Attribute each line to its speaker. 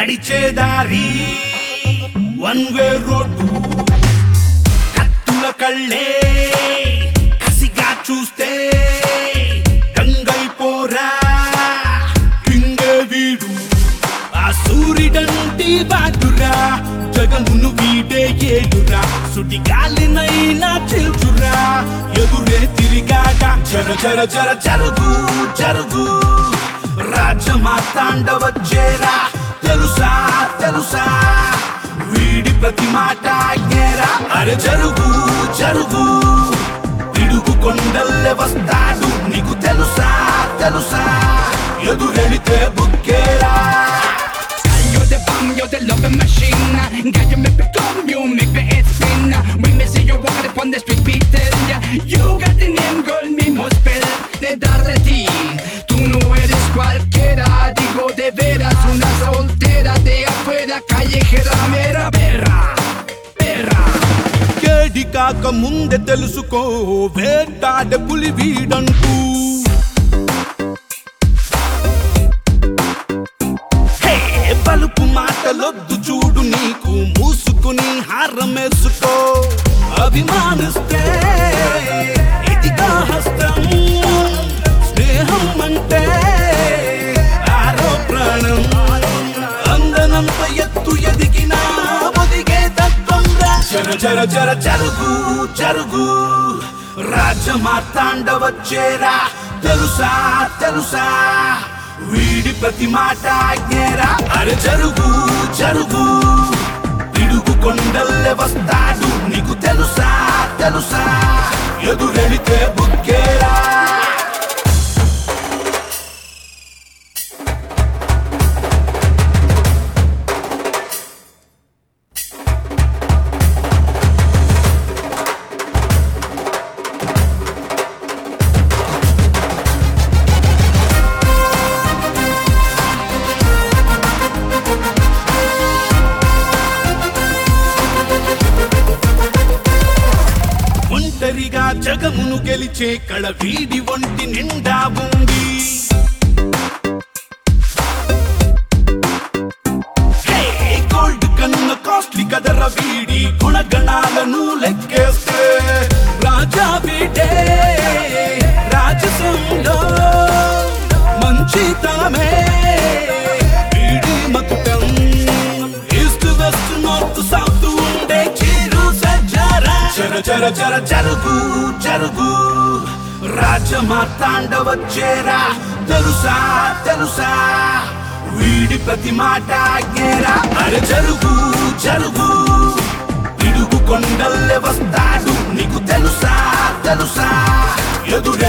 Speaker 1: నడిచేదారి one way road కత్తుల కళ్ళే కసిగా చూస్తే గంగైపోరా కింగే వీడు ఆ సూర్యుడంటి బాటురా జగమును వీడే ఏడురా సుడి గాలినైనా చిల్చురా ఎదురే తిరిగాట జర జర జర జరుగు జరుగు రాజమాతాండ వచ్చేరా తెలుసా తెలుసా వీడి ప్రతి మాట ఆజ్ఞేరా అరే జరుగు జరుగు పిడుగు కొండల్లే వస్తాడు నీకు తెలుసా తెలుసా ఎదురెడితే బుక్కేరా
Speaker 2: You're the bomb, you're the loving machine. God, you make me come, you make me head spin. When me see you walking upon the street beating, you got the name, girl, me must spell. De darle ti, tú no eres cualquiera. Digo de veras, una soltera de afuera, callejera, mera perra, perra.
Speaker 1: కేడి కాక ముందే తెలుసుకో వేటాడే పులి వీడంటూ పలుపు మాటలొద్దు చూడు నీకు మూసుకుని హారమేసుకో అభిమానిస్తే ఇదిగా హస్తం స్నేహం అంటే ఆరో ప్రాణం అందనంత ఎత్తు ఎదిగినా ఒదిగే తత్వం జర జర జర జరుగు జరుగు రాజమాతాండ వచ్చేరా తెలుసా తెలుసా వీడి ప్రతి మాట ఆజ్ఞేరా అరే జరుగు జరుగు పిడుగు కొండల్లే వస్తాడు నీకు తెలుసా తెలుసా ఎదురెడితే బుక్కేరా ఒంటరిగా జగమును గెలిచే కళ వీడి ఒంటి నిండా ఉంది గోల్డ్ కన్న కాస్ట్లీ కదర వీడి గుణగణాలను లెక్కేస్తే రాజా వీడే రాజసంలో మంచితనమే వీడి మకుటం ఈస్ట్ వెస్ట్ నార్త్ సౌత్ ఉండే చీరు సజ్జారా జర జర జర జరుగు జరుగు రాజమాతాండ వచ్చేరా తెలుసా తెలుసా వీడి ప్రతి మాట ఆజ్ఞేరా అరే జరుగు జరుగు పిడుగు కొండల్లే వస్తాడు నీకు తెలుసా తెలుసా ఎదురే